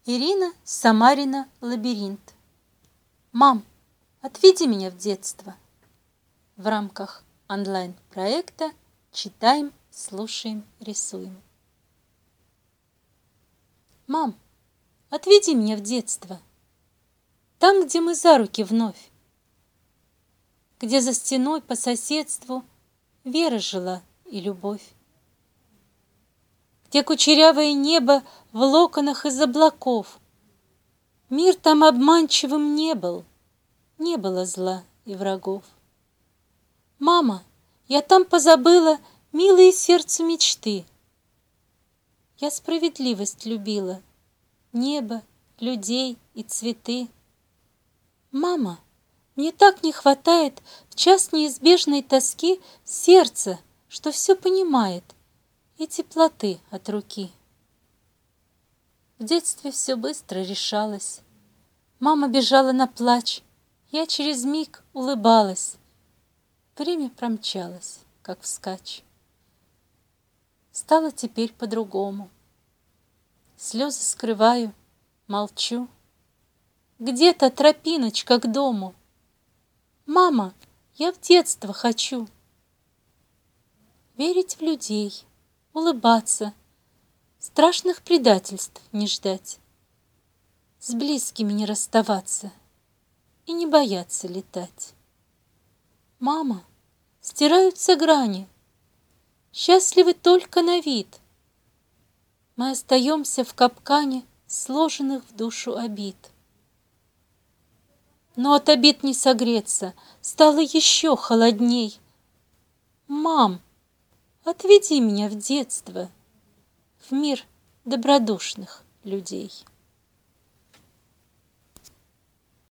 Ирина Самарина «Лабиринт». Мам, отведи меня в детство. В рамках онлайн-проекта читаем, слушаем, рисуем. Мам, отведи меня в детство. Там, где мы за руки вновь. Где за стеной по соседству Вера жила и любовь. Где кучерявое небо в локонах из облаков. Мир там обманчивым не был, не было зла и врагов. Мама, я там позабыла милые сердцу мечты. Я справедливость любила, небо, людей и цветы. Мама, мне так не хватает в час неизбежной тоски сердца, что все понимает, и теплоты от руки. В детстве все быстро решалось. Мама бежала на плач, я через миг улыбалась. Время промчалось, как вскачь. Стало теперь по-другому. Слезы скрываю, молчу. Где-то тропиночка к дому. Мама, я в детство хочу. Верить в людей, улыбаться, страшных предательств не ждать, с близкими не расставаться и не бояться летать. Мама, стираются грани, счастливы только на вид. Мы остаемся в капкане сложенных в душу обид. Но от обид не согреться, стало еще холодней. Мам, отведи меня в детство, в мир добродушных людей.